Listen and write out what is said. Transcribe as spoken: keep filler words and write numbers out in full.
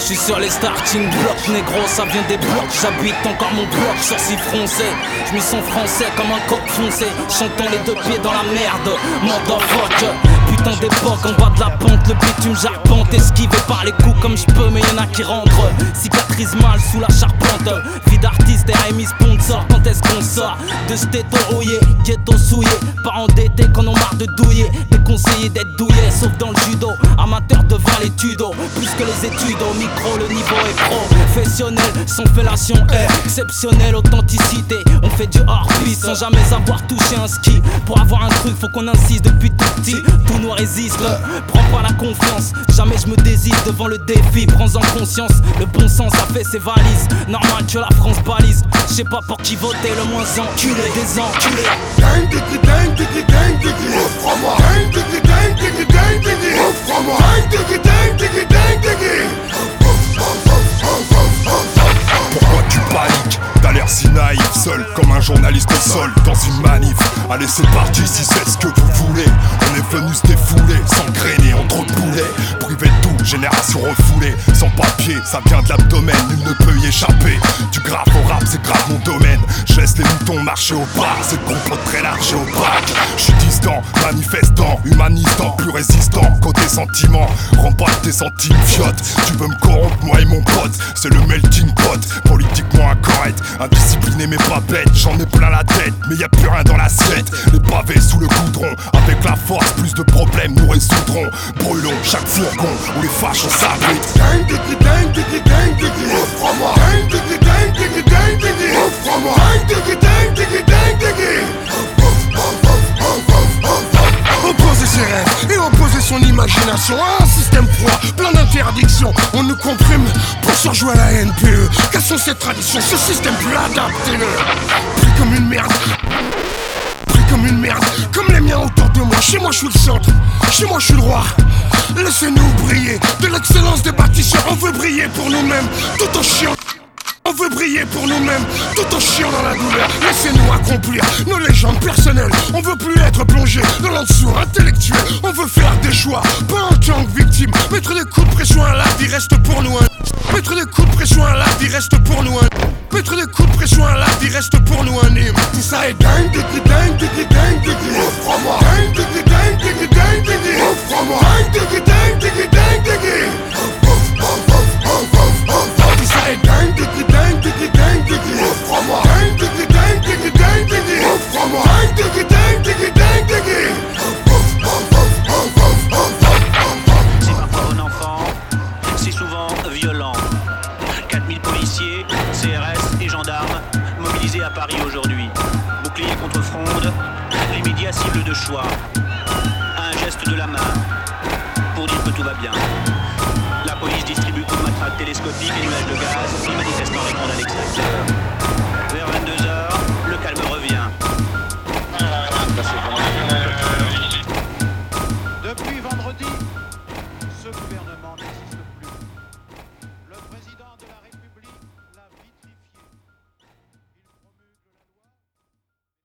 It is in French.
J'suis sur les starting blocks, négro, ça vient des blocs. J'habite encore mon bloc, sourcil froncé. J'me sens français comme un coq foncé. Chantons les deux pieds dans la merde, motherfucker. Putain d'époque, en bas de la pente, le bitume j'arpente. Esquivé par les coups comme j'peux, mais y'en a qui rentrent. Cicatrise mal sous la charpente. Vie d'artiste et R M I sponsor. Quand est-ce qu'on sort de stéto rouillé, ghetto souillé, pas endetté qu'on en marre de douiller. Déconseillé d'être douillé, sauf dans le judo. Amateur devant les tudos, plus que les études. Au micro, le niveau est professionnel. Sans fellation est exceptionnelle, authenticité. On fait du hors-piste sans jamais avoir touché un ski. Pour avoir un truc, faut qu'on insiste depuis tout petit. Tout nous résiste, prends pas la confiance. Jamais je me désiste devant le défi. Prends-en conscience, le bon sens a fait ses valises. Normal que la France balise. Je sais pas pour qui voter, le moins enculé des enculés. Gang diggy gang diggy gang diggy. Offre-moi. Gang diggy gang diggy gang diggy. Offre-moi. Gang diggy gang diggy gang diggy. Pourquoi tu paniques? T'as l'air si naïf, seul comme un journaliste au sol dans une manif. Allez c'est parti si c'est ce que vous voulez. On est venu se défouler, s'engrainer entre poulets. Privé de tout, génération refoulée. Sans papier, ça vient de l'abdomen, nul ne peut y échapper. Du grave au rap, c'est grave mon domaine. Je laisse les moutons marcher au pas, c'est le complot très large et opaque. Je suis distant, manifestant, humanistant, plus résistant. Côté sentiment, remballe tes centimes fiottes. Tu veux me corrompre, moi et mon pote, c'est le melting pot. Politiquement incorrect, indiscipliné mais pas bête. J'en ai plein la tête, mais y a plus rien dans l'assiette. Les pavés sous le goudron, avec la force, plus de problèmes nous résoudrons. Brûlons chaque fourgon où les fâches s'abritent. Gang diggy gang diggy gang diggy. Offre-moi. Gang diggy gang diggy gang diggy. Offre-moi. Gang diggy gang diggy gang diggy. Opposer ses rêves et opposer son imagination à un système froid, plein d'interdictions. On nous comprime pour surjouer à la N P E. Cassons cette tradition, ce système plus adapté. Pris comme une merde. Pris comme une merde, comme les miens autour de moi. Chez moi je suis le centre, chez moi je suis le roi. Laissez-nous briller, de l'excellence des bâtisseurs. On veut briller pour nous-mêmes, tout en chiant. On veut briller pour nous-mêmes, tout en chiant dans la douleur. Laissez-nous accomplir nos légendes personnelles. On veut plus être plongé dans l'en-dessous intellectuel. On veut faire des choix, pas en tant que victime. Mettre des coups de pression à la vie reste pour nous un. Mettre des coups de pression à la vie reste pour nous un. Mettre des coups de pression à la vie reste pour nous un hymne. Tout ça est gang diggy gang diggy gang diggy. Offre-moi. Gang diggy gang diggy gang diggy. Offre-moi. Gang diggy gang diggy gang diggy. Tout ça est gang diggy gang diggy gang diggy. Offre-moi. Gang diggy gang diggy gang diggy. Offre-moi. Gang diggy gang diggy gang diggy. C'est parfois bon enfant, c'est souvent violent. quatre mille policiers, C R S et gendarmes mobilisés à Paris aujourd'hui. Bouclier contre fronde, les médias cibles de choix. Un geste de la main pour dire que tout va bien. La police distribue coups de matraque télescopique et nuages de gaz. Les manifestants répondent à l'extracteur.